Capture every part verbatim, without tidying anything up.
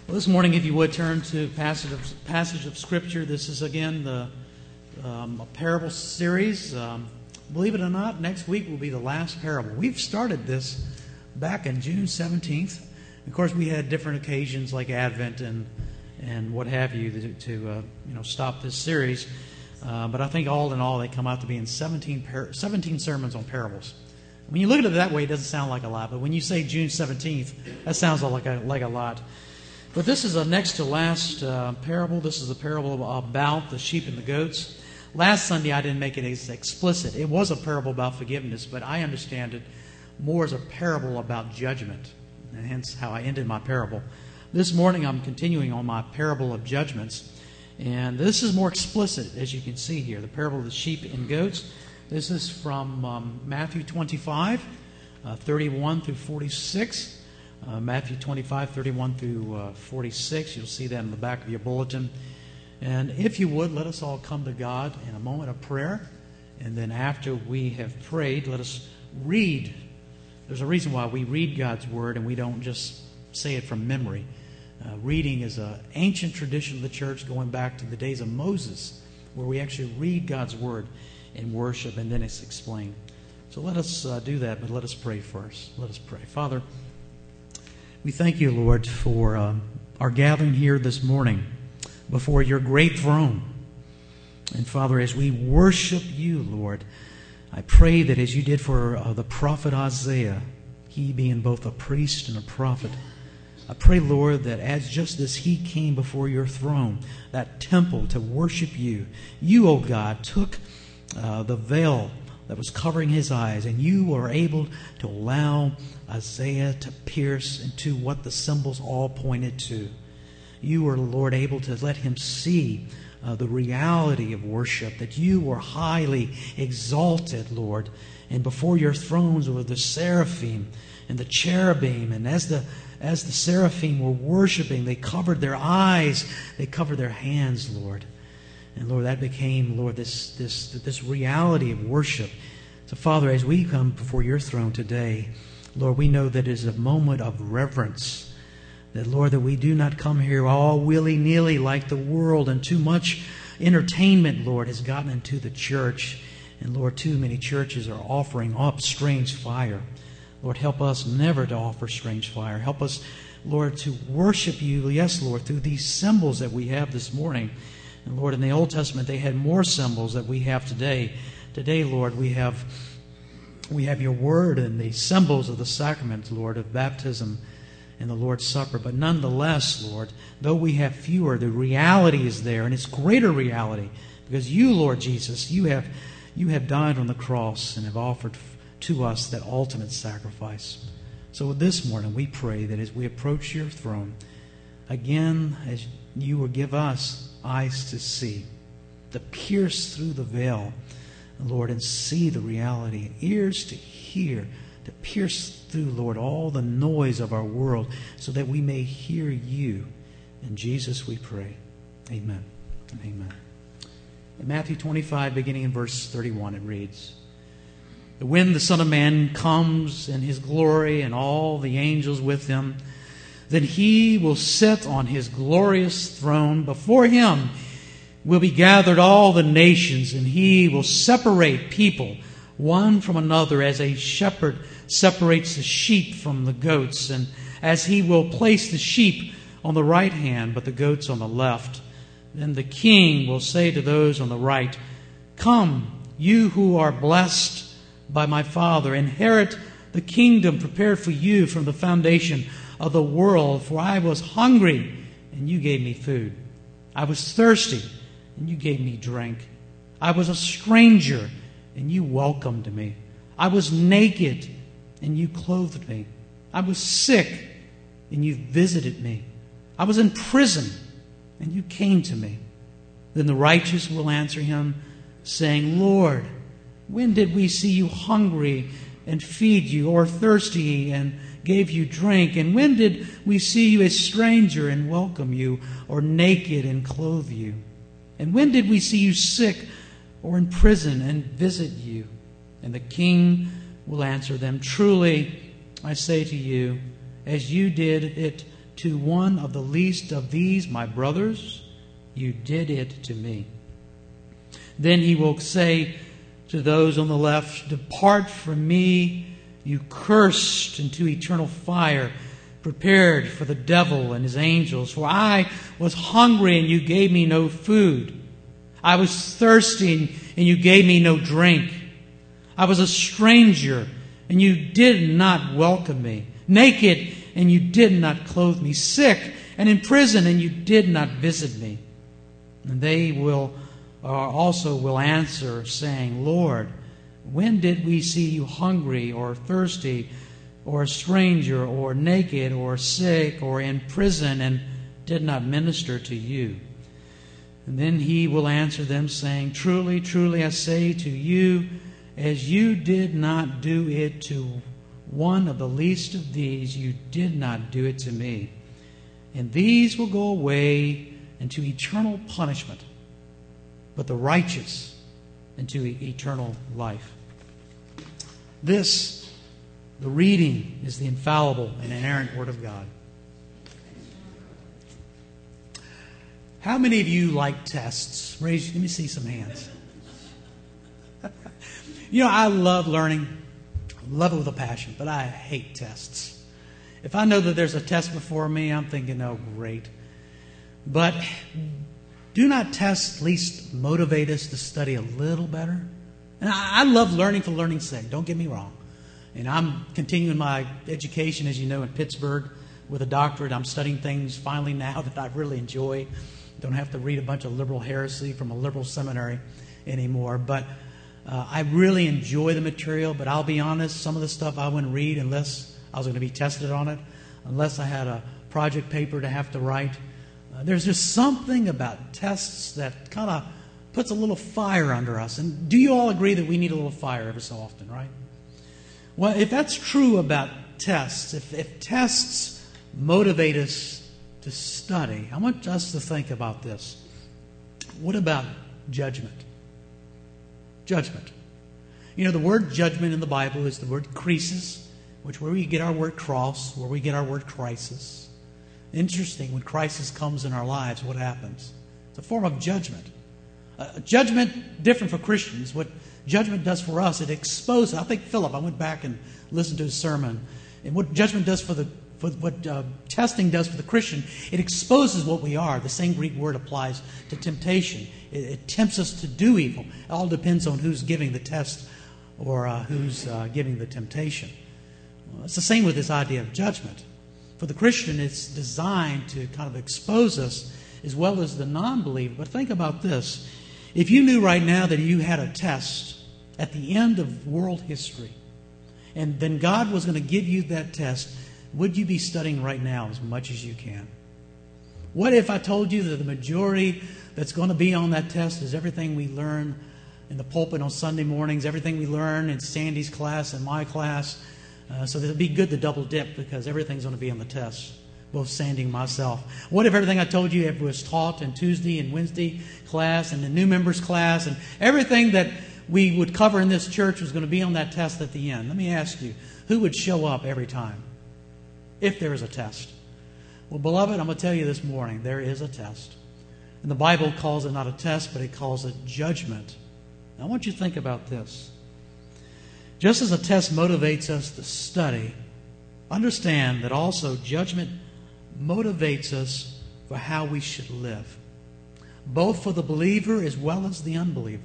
Well, this morning, if you would, turn to passage of, passage of Scripture. This is, again, the um, a parable series. Um, believe it or not, next week will be the last parable. We've started this back in June seventeenth. Of course, we had different occasions like Advent and and what have you to, to uh, you know stop this series. Uh, but I think all in all, they come out to be in seventeen, par- seventeen sermons on parables. When you look at it that way, it doesn't sound like a lot. But when you say June seventeenth, that sounds like a, like a lot. But this is a next to last uh, parable. This is a parable about the sheep and the goats. Last Sunday, I didn't make it as explicit. It was a parable about forgiveness, but I understand it more as a parable about judgment, and hence how I ended my parable. This morning, I'm continuing on my parable of judgments, and this is more explicit, as you can see here, the parable of the sheep and goats. This is from um, Matthew twenty-five, uh, thirty-one through forty-six. Uh, Matthew twenty-five, thirty-one through uh, forty-six. You'll see that in the back of your bulletin. And if you would, let us all come to God in a moment of prayer. And then after we have prayed, let us read. There's a reason why we read God's Word and we don't just say it from memory. Uh, reading is an ancient tradition of the church going back to the days of Moses, where we actually read God's Word in worship and then it's explained. So let us uh, do that, but let us pray first. Let us pray. Father, we thank you, Lord, for uh, our gathering here this morning before your great throne. And Father, as we worship you, Lord, I pray that as you did for uh, the prophet Isaiah, he being both a priest and a prophet, I pray, Lord, that as just as he came before your throne, that temple to worship you, you, O God, took uh, the veil that was covering his eyes, and you were able to allow Isaiah to pierce into what the symbols all pointed to. You were, Lord, able to let him see uh, the reality of worship, that you were highly exalted, Lord, and before your thrones were the seraphim and the cherubim, and as the as the seraphim were worshiping, they covered their eyes, they covered their hands, Lord. And Lord, that became, Lord, this this this reality of worship. So, Father, as we come before your throne today, Lord, we know that it is a moment of reverence. That, Lord, that we do not come here all willy-nilly like the world, and too much entertainment, Lord, has gotten into the church. And, Lord, too many churches are offering up strange fire. Lord, help us never to offer strange fire. Help us, Lord, to worship you, yes, Lord, through these symbols that we have this morning. And Lord, in the Old Testament, they had more symbols that we have today. Today, Lord, we have we have your word and the symbols of the sacrament, Lord, of baptism and the Lord's Supper. But nonetheless, Lord, though we have fewer, the reality is there, and it's greater reality because you, Lord Jesus, you have you have died on the cross and have offered to us that ultimate sacrifice. So this morning, we pray that as we approach your throne, again, as you will give us eyes to see, to pierce through the veil, Lord, and see the reality, ears to hear, to pierce through, Lord, all the noise of our world so that we may hear you. In Jesus we pray. Amen and amen. In Matthew twenty-five, beginning in verse thirty-one, it reads, "When the Son of Man comes in his glory and all the angels with him, then he will sit on his glorious throne. Before him will be gathered all the nations, and he will separate people one from another as a shepherd separates the sheep from the goats, and as he will place the sheep on the right hand, but the goats on the left. Then the king will say to those on the right, 'Come, you who are blessed by my Father, inherit the kingdom prepared for you from the foundation of the world. For I was hungry, and you gave me food. I was thirsty, and you gave me drink. I was a stranger, and you welcomed me. I was naked, and you clothed me. I was sick, and you visited me. I was in prison, and you came to me.' Then the righteous will answer him, saying, 'Lord, when did we see you hungry and feed you, or thirsty and gave you drink? And when did we see you a stranger and welcome you, or naked and clothe you? And when did we see you sick or in prison and visit you?' And the king will answer them, 'Truly, I say to you, as you did it to one of the least of these, my brothers, you did it to me. Then he will say to those on the left, depart from me, you cursed, into eternal fire, prepared for the devil and his angels. For I was hungry, and you gave me no food. I was thirsty, and you gave me no drink. I was a stranger, and you did not welcome me. Naked, and you did not clothe me. Sick, and in prison, and you did not visit me. And they will uh, also will answer, saying, Lord, when did we see you hungry or thirsty, or a stranger, or naked, or sick, or in prison, and did not minister to you? And then he will answer them, saying, truly, truly, I say to you, as you did not do it to one of the least of these, you did not do it to me. And these will go away into eternal punishment, but the righteous into eternal life. This, the reading, is the infallible and inerrant Word of God. How many of you like tests? Raise, let me see some hands. You know, I love learning. I love it with a passion, but I hate tests. If I know that there's a test before me, I'm thinking, oh, great. But do not tests at least motivate us to study a little better? And I, I love learning for learning's sake. Don't get me wrong. And I'm continuing my education, as you know, in Pittsburgh with a doctorate. I'm studying things finally now that I really enjoy. Don't have to read a bunch of liberal heresy from a liberal seminary anymore. But uh, I really enjoy the material. But I'll be honest, some of the stuff I wouldn't read unless I was going to be tested on it, unless I had a project paper to have to write. Uh, there's just something about tests that kind of puts a little fire under us. And do you all agree that we need a little fire every so often, right? Well, if that's true about tests, if, if tests motivate us to study, I want us to think about this. What about judgment? Judgment. You know, the word judgment in the Bible is the word krisis, which where we get our word cross, where we get our word crisis. Interesting, when crisis comes in our lives, what happens? It's a form of judgment. Uh, judgment, different for Christians. What judgment does for us, it exposes. I think Philip, I went back and listened to his sermon. And what judgment does for the, for what uh, testing does for the Christian, it exposes what we are. The same Greek word applies to temptation. It, it tempts us to do evil. It all depends on who's giving the test or uh, who's uh, giving the temptation. Well, it's the same with this idea of judgment. For the Christian, it's designed to kind of expose us as well as the non-believer. But think about this. If you knew right now that you had a test at the end of world history, and then God was going to give you that test, would you be studying right now as much as you can? What if I told you that the majority that's going to be on that test is everything we learn in the pulpit on Sunday mornings, everything we learn in Sandy's class and my class? Uh, so it would be good to double dip because everything's going to be on the test, both Sandy and myself. What if everything I told you ever was taught in Tuesday and Wednesday class and the new members class and everything that we would cover in this church was going to be on that test at the end? Let me ask you, who would show up every time if there is a test? Well, beloved, I'm going to tell you this morning, there is a test. And the Bible calls it not a test, but it calls it judgment. Now, I want you to think about this. Just as a test motivates us to study, understand that also judgment motivates us for how we should live, both for the believer as well as the unbeliever.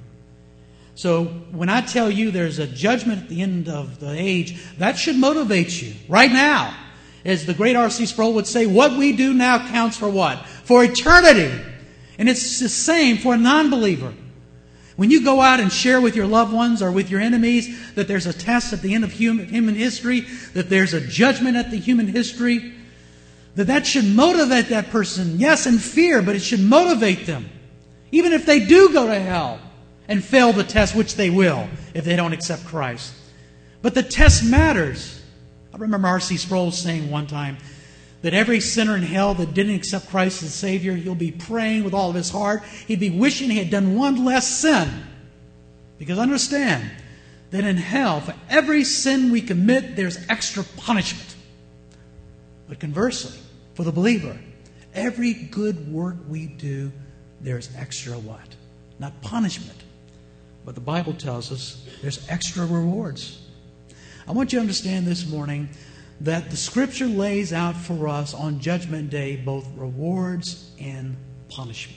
So when I tell you there's a judgment at the end of the age, that should motivate you right now. As the great R C Sproul would say, what we do now counts for what? For eternity. And it's the same for a non-believer. When you go out and share with your loved ones or with your enemies that there's a test at the end of human, human history, that there's a judgment at the human history, that that should motivate that person, yes, in fear, but it should motivate them. Even if they do go to hell and fail the test, which they will if they don't accept Christ. But the test matters. I remember R C Sproul saying one time that every sinner in hell that didn't accept Christ as Savior, he'll be praying with all of his heart. He'd be wishing he had done one less sin. Because understand that in hell, for every sin we commit, there's extra punishment. But conversely, for the believer. Every good work we do, there's extra what? Not punishment. But the Bible tells us there's extra rewards. I want you to understand this morning that the Scripture lays out for us on Judgment Day both rewards and punishment.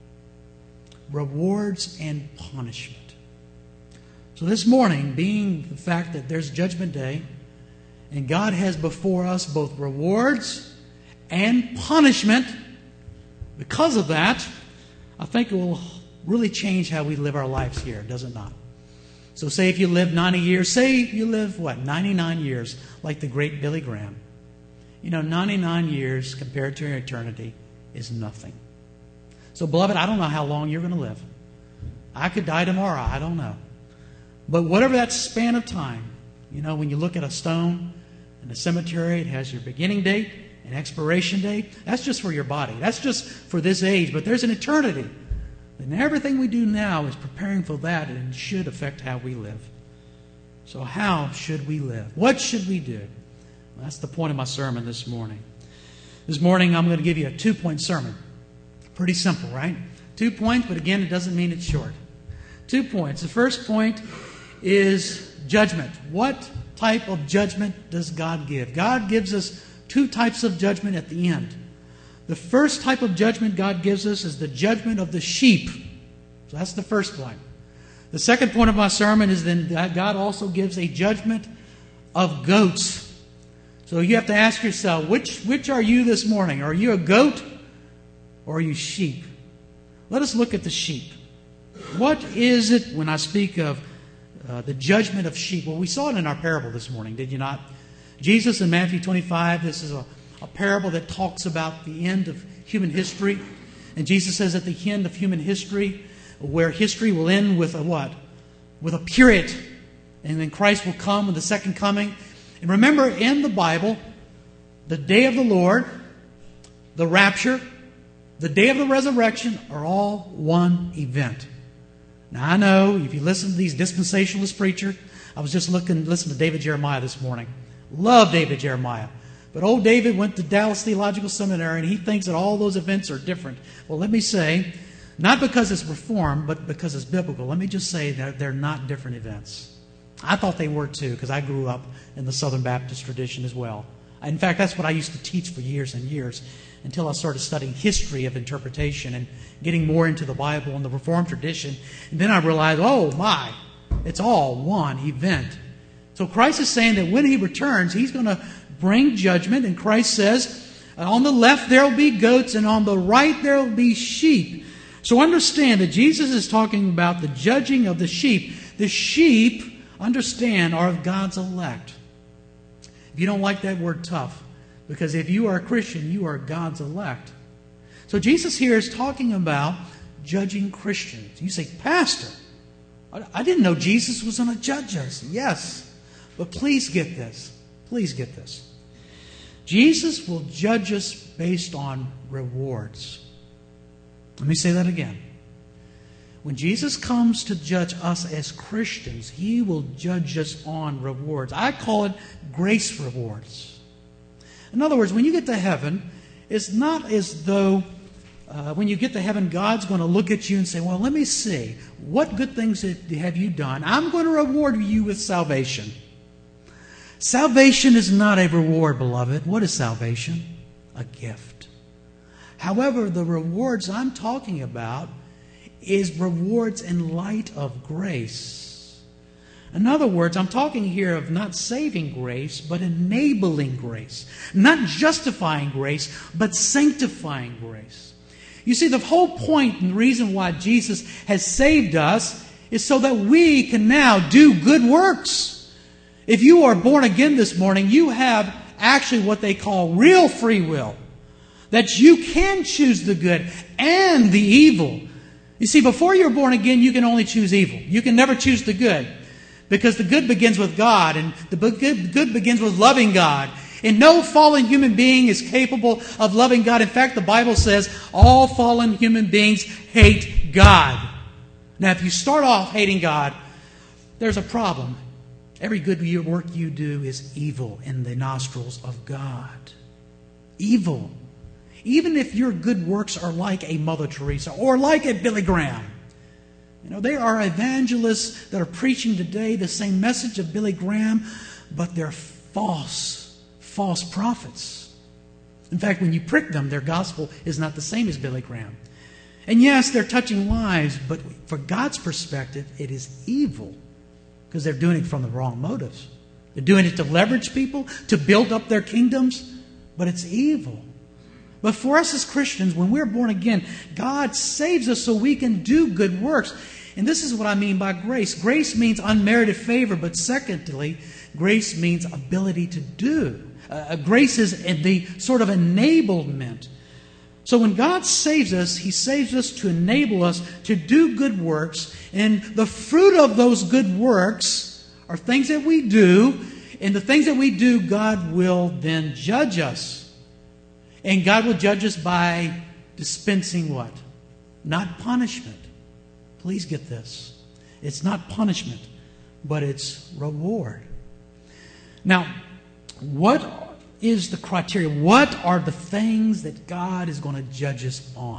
Rewards and punishment. So this morning, being the fact that there's Judgment Day, and God has before us both rewards and punishment, because of that, I think it will really change how we live our lives here, does it not? So say if you live ninety years, say you live, what, ninety-nine years, like the great Billy Graham. You know, ninety-nine years compared to eternity is nothing. So, beloved, I don't know how long you're going to live. I could die tomorrow, I don't know. But whatever that span of time, you know, when you look at a stone in the cemetery, it has your beginning date and expiration date. That's just for your body. That's just for this age. But there's an eternity. And everything we do now is preparing for that, and it should affect how we live. So how should we live? What should we do? Well, that's the point of my sermon this morning. This morning I'm going to give you a two-point sermon. Pretty simple, right? Two points, but again, it doesn't mean it's short. Two points. The first point is judgment. What type of judgment does God give? God gives us two types of judgment at the end. The first type of judgment God gives us is the judgment of the sheep. So that's the first point. The second point of my sermon is then that God also gives a judgment of goats. So you have to ask yourself, which, which are you this morning? Are you a goat or are you sheep? Let us look at the sheep. What is it when I speak of uh, the judgment of sheep? Well, we saw it in our parable this morning, did you not? Jesus in Matthew twenty-five, this is a, a parable that talks about the end of human history. And Jesus says at the end of human history, where history will end with a what? With a period. And then Christ will come with the second coming. And remember, in the Bible, the day of the Lord, the rapture, the day of the resurrection are all one event. Now, I know if you listen to these dispensationalist preachers, I was just looking, listening to David Jeremiah this morning. Love David Jeremiah. But old David went to Dallas Theological Seminary and he thinks that all those events are different. Well, let me say, not because it's reformed, but because it's biblical. Let me just say that they're not different events. I thought they were too, because I grew up in the Southern Baptist tradition as well. In fact, that's what I used to teach for years and years until I started studying history of interpretation and getting more into the Bible and the Reformed tradition. And then I realized, oh my, it's all one event. So Christ is saying that when He returns, He's going to bring judgment. And Christ says, on the left there will be goats and on the right there will be sheep. So understand that Jesus is talking about the judging of the sheep. The sheep, understand, are of God's elect. If you don't like that word, tough. Because if you are a Christian, you are God's elect. So Jesus here is talking about judging Christians. You say, Pastor, I didn't know Jesus was going to judge us. Yes. But please get this. Please get this. Jesus will judge us based on rewards. Let me say that again. When Jesus comes to judge us as Christians, He will judge us on rewards. I call it grace rewards. In other words, when you get to heaven, it's not as though uh, when you get to heaven, God's going to look at you and say, well, let me see. What good things have you done? I'm going to reward you with salvation. Salvation is not a reward, beloved. What is salvation? A gift. However, the rewards I'm talking about is rewards in light of grace. In other words, I'm talking here of not saving grace, but enabling grace. Not justifying grace, but sanctifying grace. You see, the whole point and reason why Jesus has saved us is so that we can now do good works. If you are born again this morning, you have actually what they call real free will. That you can choose the good and the evil. You see, before you're born again, you can only choose evil. You can never choose the good. Because the good begins with God, and the good, good begins with loving God. And no fallen human being is capable of loving God. In fact, the Bible says all fallen human beings hate God. Now, if you start off hating God, there's a problem. Every good work you do is evil in the nostrils of God. Evil. Even if your good works are like a Mother Teresa or like a Billy Graham. You know, there are evangelists that are preaching today the same message of Billy Graham, but they're false, false prophets. In fact, when you prick them, their gospel is not the same as Billy Graham. And yes, they're touching lives, but for God's perspective, it is evil because they're doing it from the wrong motives. They're doing it to leverage people, to build up their kingdoms, but it's evil. But for us as Christians, when we're born again, God saves us so we can do good works. And this is what I mean by grace. Grace means unmerited favor, but secondly, grace means ability to do. Uh, grace is the sort of enablement. So when God saves us, He saves us to enable us to do good works. And the fruit of those good works are things that we do. And the things that we do, God will then judge us. And God will judge us by dispensing what? Not punishment. Please get this. It's not punishment, but it's reward. Now, what is the criteria? What are the things that God is going to judge us on?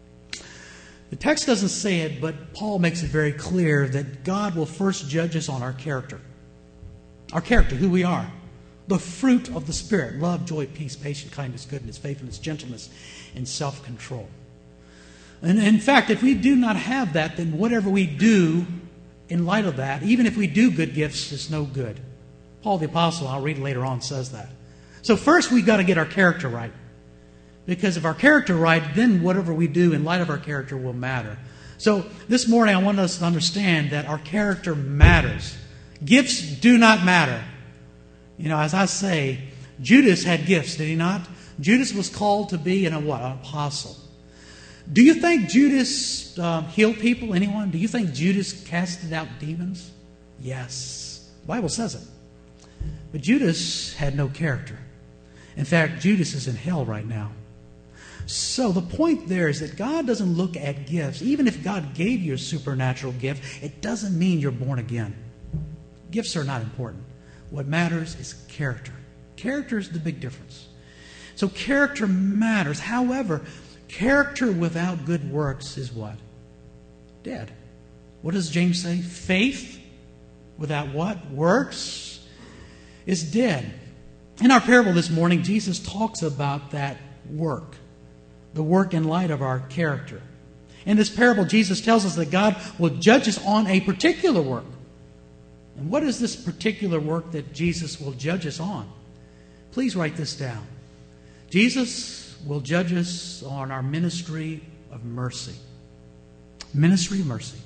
The text doesn't say it, but Paul makes it very clear that God will first judge us on our character. Our character, who we are. The fruit of the Spirit: love, joy, peace, patience, kindness, goodness, faithfulness, gentleness, and self-control. And in fact, if we do not have that, then whatever we do in light of that, even if we do good gifts, is no good. Paul the Apostle, I'll read later on, says that. So first we've got to get our character right. Because if our character right, then whatever we do in light of our character will matter. So this morning I want us to understand that our character matters. Gifts do not matter. You know, as I say, Judas had gifts, did he not? Judas was called to be an, a what? An apostle. Do you think Judas uh, healed people? Anyone? Do you think Judas casted out demons? Yes. The Bible says it. But Judas had no character. In fact, Judas is in hell right now. So the point there is that God doesn't look at gifts. Even if God gave you a supernatural gift, it doesn't mean you're born again. Gifts are not important. What matters is character. Character is the big difference. So character matters. However, character without good works is what? Dead. What does James say? Faith without what? Works is dead. In our parable this morning, Jesus talks about that work. The work in light of our character. In this parable, Jesus tells us that God will judge us on a particular work. And what is this particular work that Jesus will judge us on? Please write this down. Jesus will judge us on our ministry of mercy. Ministry of mercy.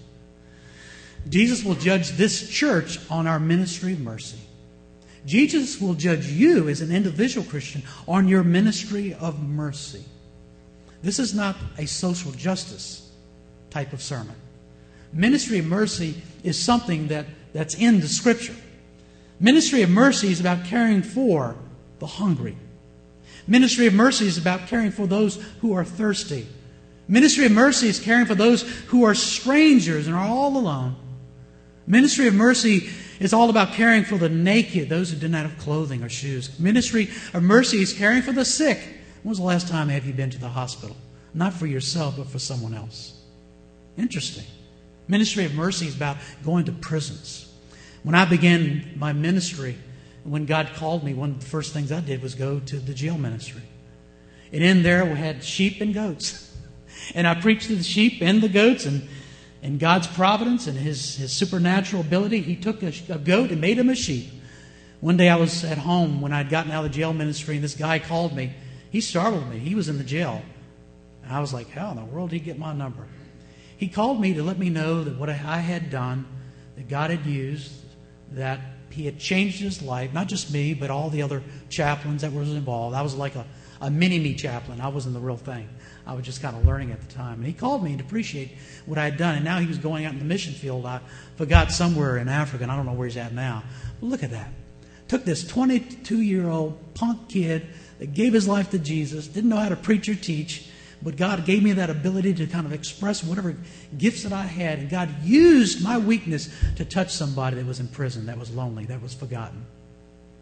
Jesus will judge this church on our ministry of mercy. Jesus will judge you as an individual Christian on your ministry of mercy. This is not a social justice type of sermon. Ministry of mercy is something that, that's in the Scripture. Ministry of mercy is about caring for the hungry. Ministry of mercy is about caring for those who are thirsty. Ministry of mercy is caring for those who are strangers and are all alone. Ministry of mercy is all about caring for the naked, those who do not have clothing or shoes. Ministry of mercy is caring for the sick. When was the last time have you been to the hospital? Not for yourself, but for someone else. Interesting. Ministry of mercy is about going to prisons. When I began my ministry, when God called me, one of the first things I did was go to the jail ministry. And in there we had sheep and goats. And I preached to the sheep and the goats, and in God's providence and His, His supernatural ability, He took a, a goat and made him a sheep. One day I was at home when I'd gotten out of the jail ministry, and this guy called me. He startled me. He was in the jail. And I was like, how in the world did he get my number? He called me to let me know that what I had done, that God had used, that He had changed his life, not just me, but all the other chaplains that was involved. I was like a, a mini-me chaplain. I wasn't the real thing. I was just kind of learning at the time. And he called me to appreciate what I had done. And now he was going out in the mission field. I forgot somewhere in Africa, and I don't know where he's at now. But look at that. Took this twenty-two-year-old punk kid that gave his life to Jesus, didn't know how to preach or teach, but God gave me that ability to kind of express whatever gifts that I had. And God used my weakness to touch somebody that was in prison, that was lonely, that was forgotten.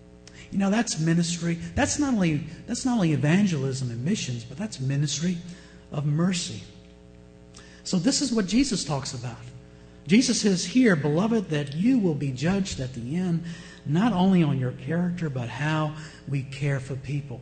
You know, that's ministry. That's not only that's not only evangelism and missions, but that's ministry of mercy. So this is what Jesus talks about. Jesus says here, beloved, that you will be judged at the end, not only on your character, but how we care for people.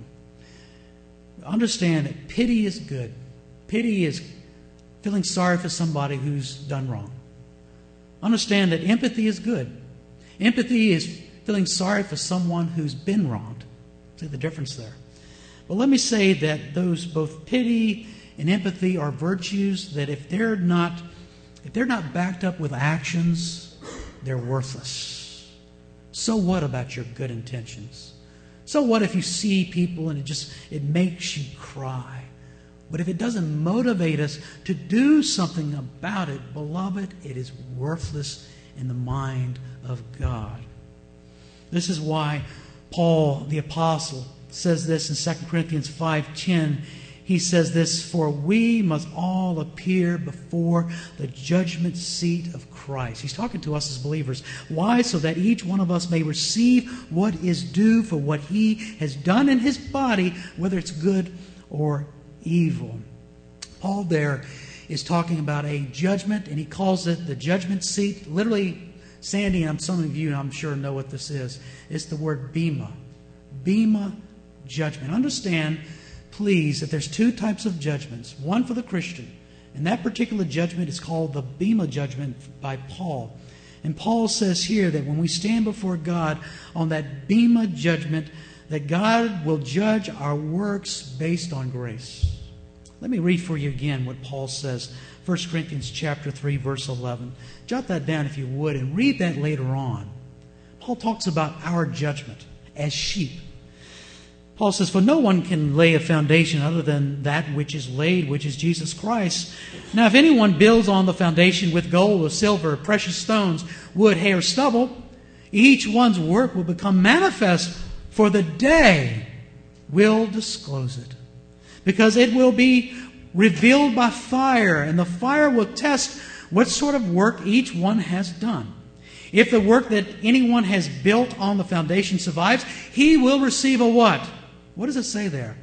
Understand that pity is good. Pity is feeling sorry for somebody who's done wrong. Understand that empathy is good. Empathy is feeling sorry for someone who's been wronged. See the difference there. But let me say that those both pity and empathy are virtues that if they're not if they're not backed up with actions, they're worthless. So what about your good intentions? So what if you see people and it just it makes you cry? But if it doesn't motivate us to do something about it, beloved, it is worthless in the mind of God. This is why Paul the Apostle says this in Second Corinthians five ten. He says this, for we must all appear before the judgment seat of Christ. He's talking to us as believers. Why? So that each one of us may receive what is due for what he has done in his body, whether it's good or evil. Paul there is talking about a judgment, and he calls it the judgment seat. Literally, Sandy and some of you, I'm sure, know what this is. It's the word bema. Bema judgment. Understand, please, that there's two types of judgments. One for the Christian. And that particular judgment is called the bema judgment by Paul. And Paul says here that when we stand before God on that bema judgment, that God will judge our works based on grace. Let me read for you again what Paul says. First Corinthians chapter three, verse eleven. Jot that down if you would and read that later on. Paul talks about our judgment as sheep. Paul says, for no one can lay a foundation other than that which is laid, which is Jesus Christ. Now, if anyone builds on the foundation with gold or silver, precious stones, wood, hay, or stubble, each one's work will become manifest, for the day will disclose it. Because it will be revealed by fire, and the fire will test what sort of work each one has done. If the work that anyone has built on the foundation survives, he will receive a what? What does it say there?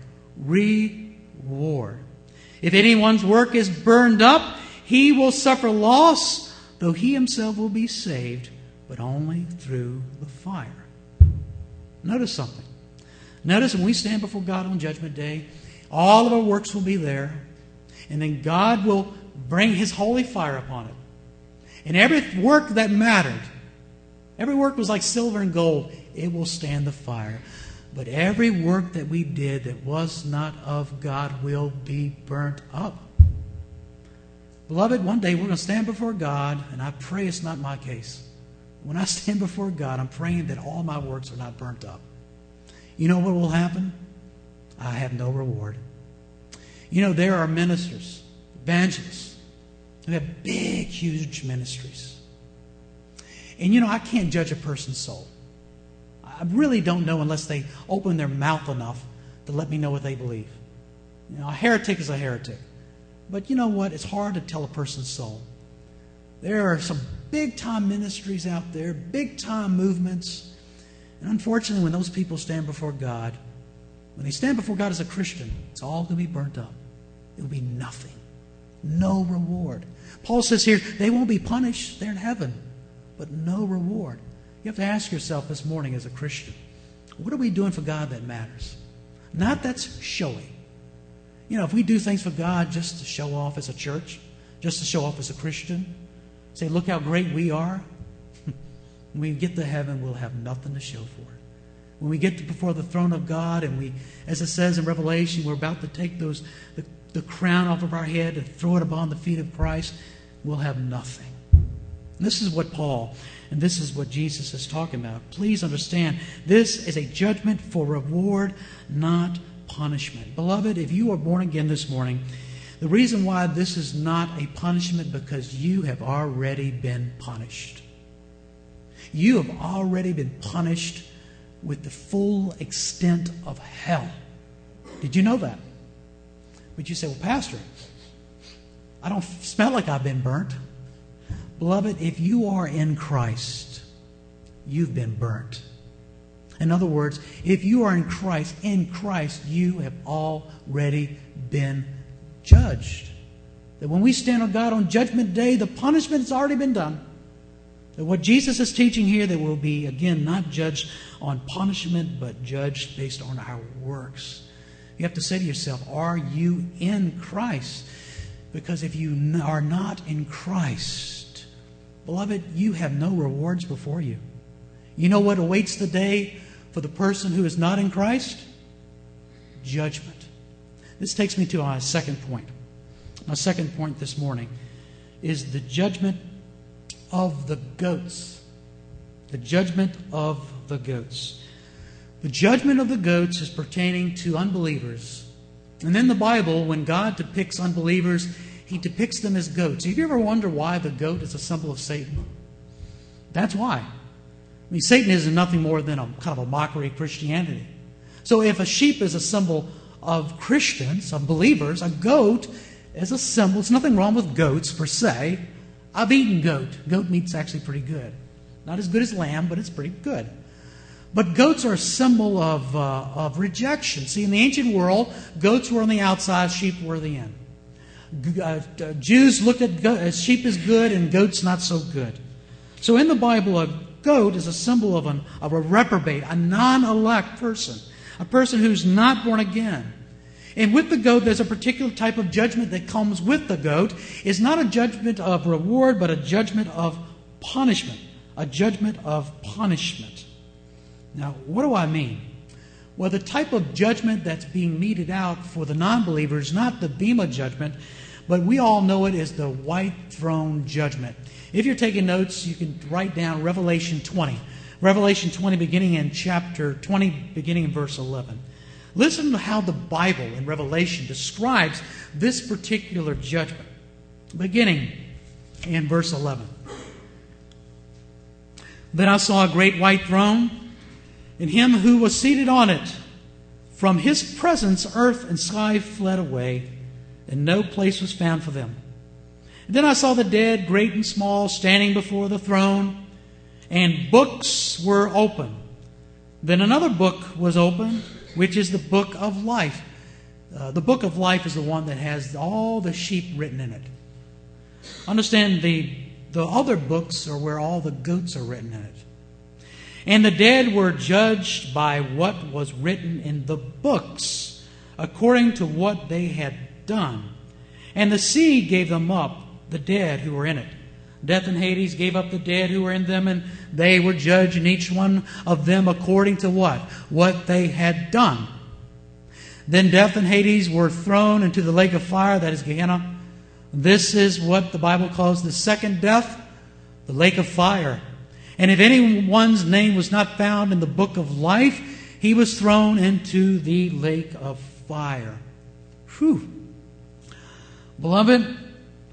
Reward. If anyone's work is burned up, he will suffer loss, though he himself will be saved, but only through the fire. Notice something. Notice when we stand before God on Judgment Day, all of our works will be there, and then God will bring His holy fire upon it. And every work that mattered, every work was like silver and gold, it will stand the fire. But every work that we did that was not of God will be burnt up. Beloved, one day we're going to stand before God, and I pray it's not my case. When I stand before God, I'm praying that all my works are not burnt up. You know what will happen? I have no reward. You know, there are ministers, evangelists, who have big, huge ministries. And you know, I can't judge a person's soul. I really don't know unless they open their mouth enough to let me know what they believe. You know, a heretic is a heretic. But you know what? It's hard to tell a person's soul. There are some big-time ministries out there, big-time movements. And unfortunately, when those people stand before God, when they stand before God as a Christian, it's all going to be burnt up. It will be nothing. No reward. Paul says here, they won't be punished. They're in heaven. But no reward. You have to ask yourself this morning as a Christian, what are we doing for God that matters? Not that's showy. You know, if we do things for God just to show off as a church, just to show off as a Christian, say, look how great we are, when we get to heaven, we'll have nothing to show for it. When we get to before the throne of God and we, as it says in Revelation, we're about to take those the, the crown off of our head and throw it upon the feet of Christ, we'll have nothing. And this is what Paul and this is what Jesus is talking about. Please understand, this is a judgment for reward, not punishment. Beloved, if you are born again this morning, the reason why this is not a punishment because you have already been punished. You have already been punished with the full extent of hell. Did you know that? But you say, well, Pastor, I don't smell like I've been burnt. Beloved, if you are in Christ, you've been burnt. In other words, if you are in Christ, in Christ, you have already been judged. That when we stand on God on Judgment Day, the punishment has already been done. That what Jesus is teaching here, that we'll be, again, not judged on punishment, but judged based on our works. You have to say to yourself, are you in Christ? Because if you are not in Christ, beloved, you have no rewards before you. You know what awaits the day for the person who is not in Christ? Judgment. This takes me to our second point. My second point this morning is the judgment of the goats. The judgment of the goats. The judgment of the goats is pertaining to unbelievers. And in the Bible, when God depicts unbelievers, He depicts them as goats. Have you ever wondered why the goat is a symbol of Satan? That's why. I mean, Satan is nothing more than a kind of a mockery of Christianity. So if a sheep is a symbol of Christians, of believers, a goat is a symbol. There's nothing wrong with goats per se. I've eaten goat. Goat meat's actually pretty good. Not as good as lamb, but it's pretty good. But goats are a symbol of, uh, of rejection. See, in the ancient world, goats were on the outside, sheep were the in. Uh, uh, Jews looked at go- uh, sheep as good and goats not so good. So in the Bible, a goat is a symbol of, an, of a reprobate, a non-elect person, a person who's not born again. And with the goat, there's a particular type of judgment that comes with the goat. It's not a judgment of reward, but a judgment of punishment. A judgment of punishment. Now, what do I mean? Well, the type of judgment that's being meted out for the non-believer is not the Bema judgment, but we all know it as the white throne judgment. If you're taking notes, you can write down Revelation twenty. Revelation twenty, beginning in chapter twenty, beginning in verse eleven. Listen to how the Bible in Revelation describes this particular judgment, beginning in verse eleven. Then I saw a great white throne, and Him who was seated on it. From His presence, earth and sky fled away, and no place was found for them. And then I saw the dead, great and small, standing before the throne, and books were open. Then another book was opened, which is the book of life. Uh, the book of life is the one that has all the sheep written in it. Understand, the, the other books are where all the goats are written in it. And the dead were judged by what was written in the books, according to what they had done. And the sea gave them up, the dead who were in it. Death and Hades gave up the dead who were in them, and they were judged, and each one of them according to what? What they had done. Then death and Hades were thrown into the lake of fire, that is Gehenna. This is what the Bible calls the second death, the lake of fire. And if anyone's name was not found in the book of life, he was thrown into the lake of fire. Whew. Beloved,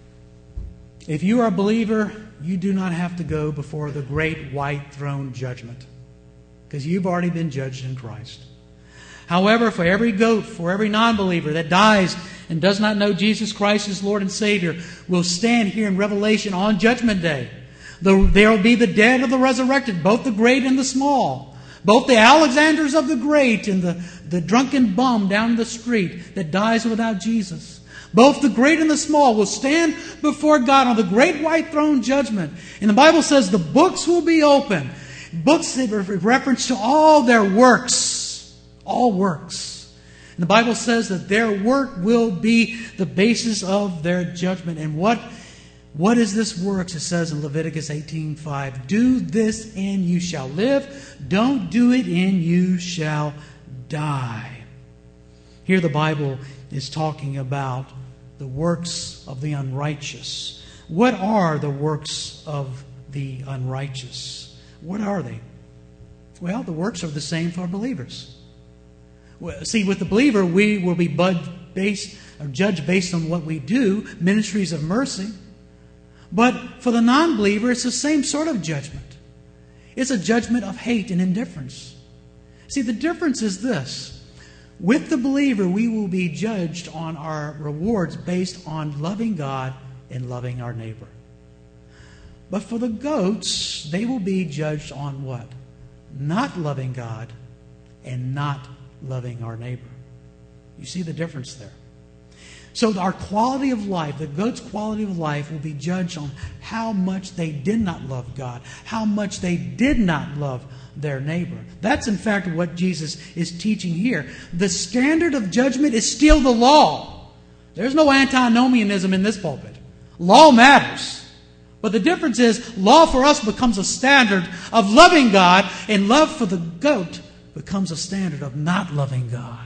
if you are a believer, you do not have to go before the great white throne judgment, because you've already been judged in Christ. However, for every goat, for every non-believer that dies and does not know Jesus Christ as Lord and Savior, will stand here in Revelation on Judgment Day. The, there will be the dead of the resurrected, both the great and the small. Both the Alexanders of the great and the, the drunken bum down the street that dies without Jesus. Both the great and the small will stand before God on the great white throne judgment. And the Bible says the books will be open. Books that reference to all their works. All works. And the Bible says that their work will be the basis of their judgment. And what What is this works? It says in Leviticus eighteen five, do this and you shall live. Don't do it and you shall die. Here the Bible is talking about the works of the unrighteous. What are the works of the unrighteous? What are they? Well, the works are the same for believers. Well, see, with the believer, we will be based or judged based on what we do, ministries of mercy. But for the non-believer, it's the same sort of judgment. It's a judgment of hate and indifference. See, the difference is this. With the believer, we will be judged on our rewards based on loving God and loving our neighbor. But for the goats, they will be judged on what? not loving God and not loving our neighbor. You see the difference there. So our quality of life, the goat's quality of life, will be judged on how much they did not love God, how much they did not love their neighbor. That's in fact what Jesus is teaching here. The standard of judgment is still the law. There's no antinomianism in this pulpit. Law matters. But the difference is, law for us becomes a standard of loving God, and love for the goat becomes a standard of not loving God.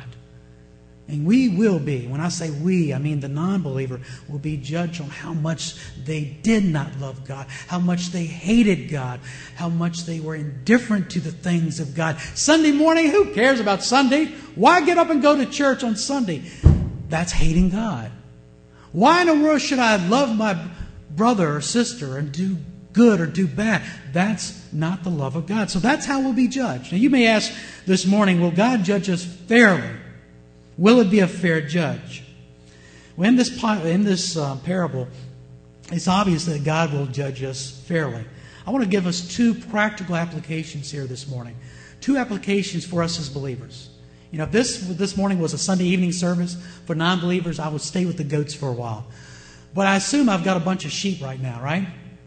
And we will be, when I say we, I mean the non-believer, will be judged on how much they did not love God, how much they hated God, how much they were indifferent to the things of God. Sunday morning, who cares about Sunday? Why get up and go to church on Sunday? That's hating God. Why in the world should I love my brother or sister and do good or do bad? That's not the love of God. So that's how we'll be judged. Now you may ask this morning, will God judge us fairly? Will it be a fair judge? Well, in this, in this uh, parable, it's obvious that God will judge us fairly. I want to give us two practical applications here this morning. Two applications for us as believers. You know, if this, this morning was a Sunday evening service for non-believers, I would stay with the goats for a while. But I assume I've got a bunch of sheep right now, right?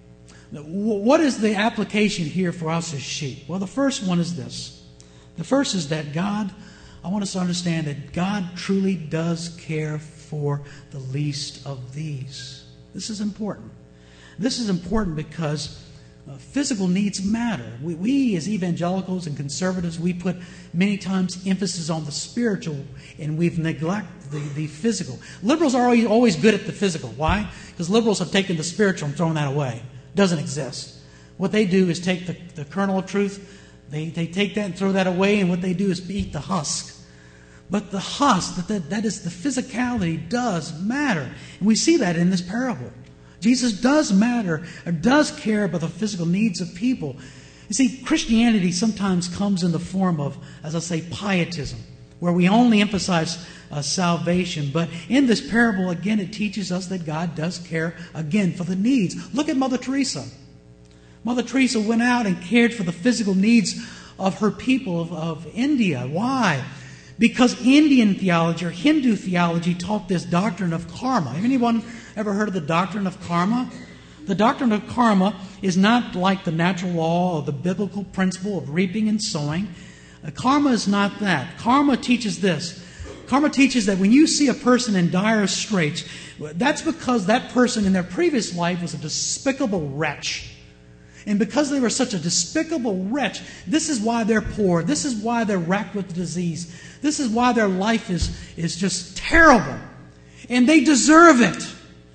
What is the application here for us as sheep? Well, the first one is this. The first is that God... I want us to understand that God truly does care for the least of these. This is important. This is important because uh, physical needs matter. We, we as evangelicals and conservatives, we put many times emphasis on the spiritual and we've neglected the, the physical. Liberals are always, always good at the physical. Why? Because liberals have taken the spiritual and thrown that away. It doesn't exist. What they do is take the, the kernel of truth, they, they take that and throw that away, and what they do is eat the husk. But the husk, that, that, that is the physicality, does matter. And we see that in this parable. Jesus does matter, or does care about the physical needs of people. You see, Christianity sometimes comes in the form of, as I say, pietism, where we only emphasize uh, salvation. But in this parable, again, it teaches us that God does care, again, for the needs. Look at Mother Teresa. Mother Teresa went out and cared for the physical needs of her people of, of India. Why? Because Indian theology or Hindu theology taught this doctrine of karma. Have anyone ever heard of the doctrine of karma? The doctrine of karma is not like the natural law or the biblical principle of reaping and sowing. Uh, karma is not that. Karma teaches this. Karma teaches that when you see a person in dire straits, that's because that person in their previous life was a despicable wretch. And because they were such a despicable wretch, this is why they're poor. This is why they're racked with disease. This is why their life is, is just terrible. And they deserve it.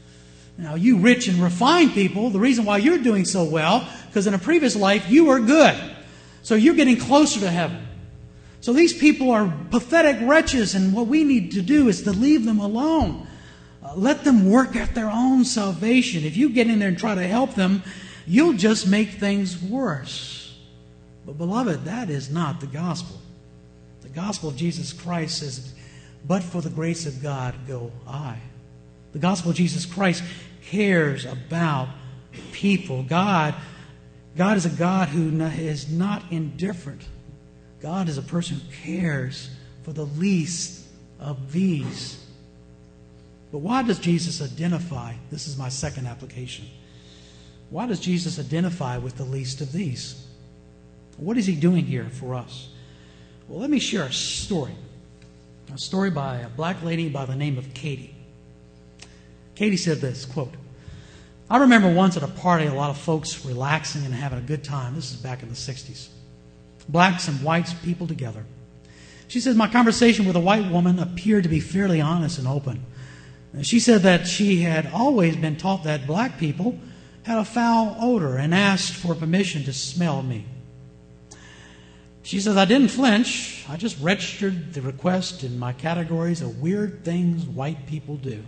Now, you rich and refined people, the reason why you're doing so well, because in a previous life you were good. So you're getting closer to heaven. So these people are pathetic wretches, and what we need to do is to leave them alone. Uh, let them work at their own salvation. If you get in there and try to help them, you'll just make things worse. But beloved, that is not the gospel. The gospel of Jesus Christ says, but for the grace of God go I. The gospel of Jesus Christ cares about people. God, God is a God who is not indifferent. God is a person who cares for the least of these. But why does Jesus identify? This is my second application. Why does Jesus identify with the least of these? What is he doing here for us? Well, let me share a story. A story by a black lady by the name of Katie. Katie said this, quote, I remember once at a party, a lot of folks relaxing and having a good time. This is back in the sixties. Blacks and whites, people together. She says, my conversation with a white woman appeared to be fairly honest and open. And she said that she had always been taught that black people had a foul odor and asked for permission to smell me. She says, I didn't flinch. I just registered the request in my categories of weird things white people do.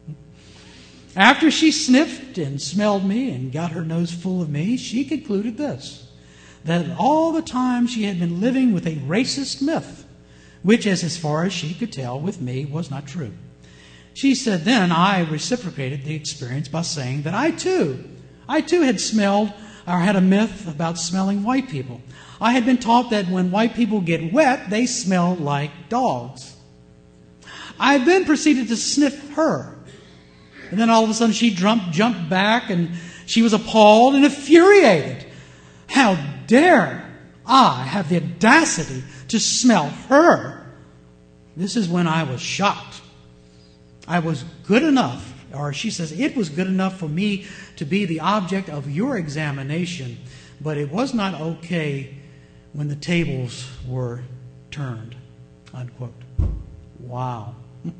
After she sniffed and smelled me and got her nose full of me, she concluded this, that all the time she had been living with a racist myth, which, as, as far as she could tell, with me was not true. She said, then I reciprocated the experience by saying that I too, I too had smelled I had a myth about smelling white people. I had been taught that when white people get wet, they smell like dogs. I then proceeded to sniff her. And then all of a sudden she jumped, jumped back and she was appalled and infuriated. How dare I have the audacity to smell her? This is when I was shocked. I was good enough, or she says, it was good enough for me to be the object of your examination, but it was not okay when the tables were turned. Unquote. Wow.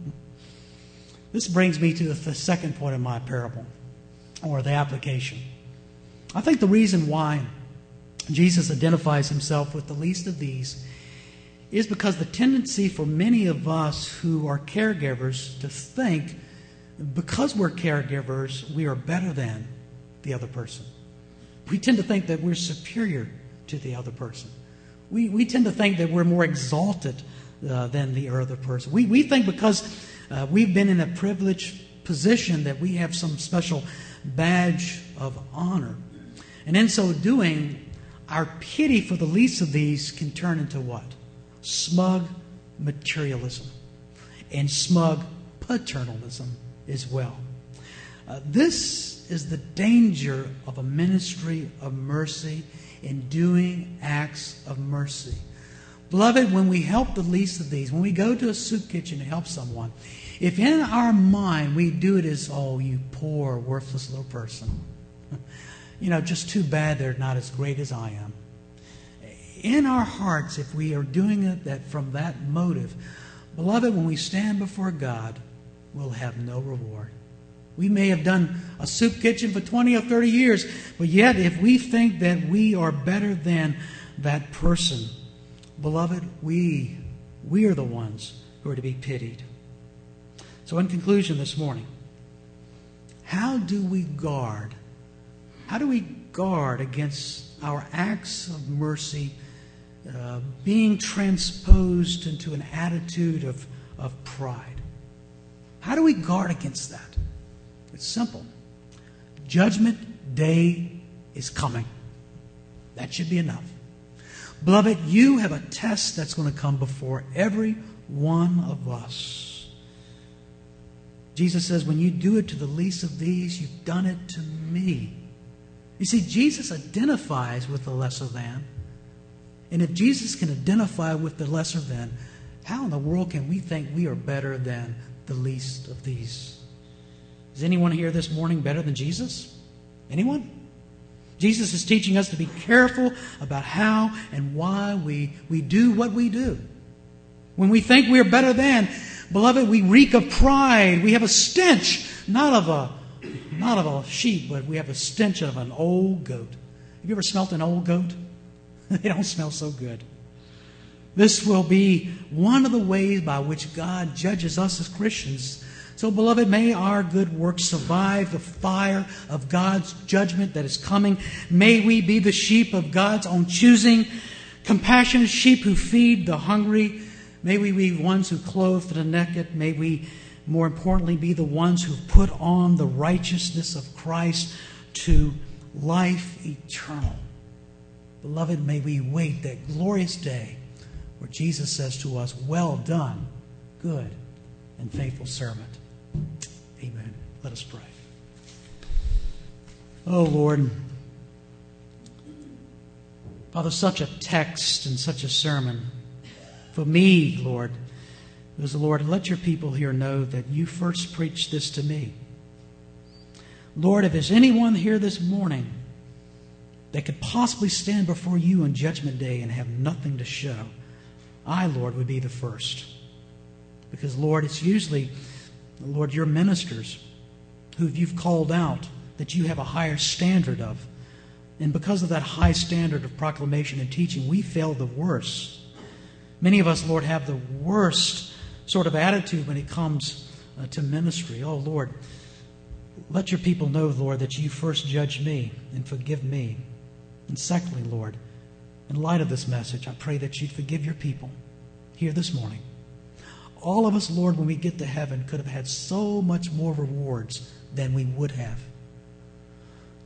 This brings me to the second point of my parable, or the application. I think the reason why Jesus identifies himself with the least of these is because the tendency for many of us who are caregivers to think because we're caregivers, we are better than the other person. We tend to think that we're superior to the other person. We, we tend to think that we're more exalted uh, than the other person. We, we think because uh, we've been in a privileged position that we have some special badge of honor. And in so doing, our pity for the least of these can turn into what? Smug materialism and smug paternalism as well. Uh, this is the danger of a ministry of mercy in doing acts of mercy. Beloved, when we help the least of these, when we go to a soup kitchen to help someone, if in our mind we do it as, oh, you poor, worthless little person, you know, just too bad they're not as great as I am. In our hearts, if we are doing it that from that motive, beloved, when we stand before God, we'll have no reward. We may have done a soup kitchen for twenty or thirty years, but yet if we think that we are better than that person, beloved, we, we are the ones who are to be pitied. So in conclusion this morning, how do we guard? How do we guard against our acts of mercy uh, being transposed into an attitude of, of pride? How do we guard against that? It's simple. Judgment day is coming. That should be enough. Beloved, you have a test that's going to come before every one of us. Jesus says, when you do it to the least of these, you've done it to me. You see, Jesus identifies with the lesser than. And if Jesus can identify with the lesser than, how in the world can we think we are better than the least of these? Is anyone here this morning better than Jesus? Anyone? Jesus is teaching us to be careful about how and why we, we do what we do. When we think we are better than, beloved, we reek of pride. We have a stench, not of a not of a sheep, but we have a stench of an old goat. Have you ever smelt an old goat? They don't smell so good. This will be one of the ways by which God judges us as Christians. So, beloved, may our good works survive the fire of God's judgment that is coming. May we be the sheep of God's own choosing, compassionate sheep who feed the hungry. May we be ones who clothe the naked. May we, more importantly, be the ones who put on the righteousness of Christ to life eternal. Beloved, may we wait that glorious day where Jesus says to us, well done, good and faithful servant. Amen. Let us pray. Oh, Lord, Father, such a text and such a sermon. For me, Lord, because, Lord, let your people here know that you first preached this to me. Lord, if there's anyone here this morning that could possibly stand before you on Judgment Day and have nothing to show, I, Lord, would be the first. Because, Lord, it's usually, Lord, your ministers who you've called out that you have a higher standard of. And because of that high standard of proclamation and teaching, we fail the worst. Many of us, Lord, have the worst sort of attitude when it comes uh, to ministry. Oh, Lord, let your people know, Lord, that you first judge me and forgive me. And secondly, Lord, in light of this message, I pray that you'd forgive your people here this morning. All of us, Lord, when we get to heaven, could have had so much more rewards than we would have.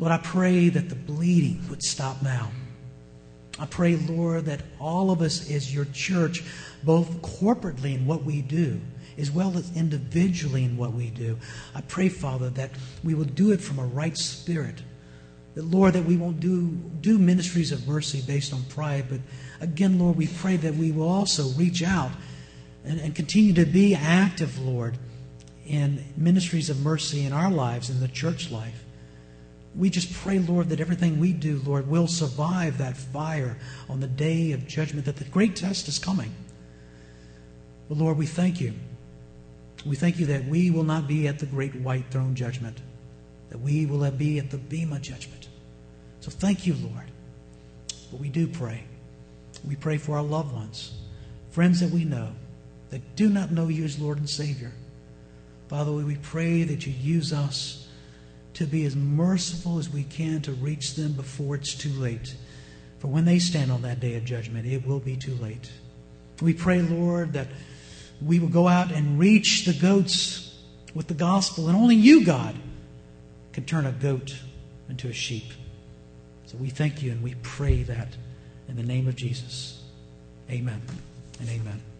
Lord, I pray that the bleeding would stop now. I pray, Lord, that all of us as your church, both corporately in what we do, as well as individually in what we do, I pray, Father, that we will do it from a right spirit. That, Lord, that we won't do, do ministries of mercy based on pride. But again, Lord, we pray that we will also reach out and, and continue to be active, Lord, in ministries of mercy in our lives, in the church life. We just pray, Lord, that everything we do, Lord, will survive that fire on the day of judgment, that the great test is coming. But, Lord, we thank you. We thank you that we will not be at the great white throne judgment, that we will be at the Bema judgment. So thank you, Lord. But we do pray. We pray for our loved ones, friends that we know, that do not know you as Lord and Savior. Father, we pray that you use us to be as merciful as we can to reach them before it's too late. For when they stand on that day of judgment, it will be too late. We pray, Lord, that we will go out and reach the goats with the gospel. And only you, God, can turn a goat into a sheep. So we thank you and we pray that in the name of Jesus. Amen and amen.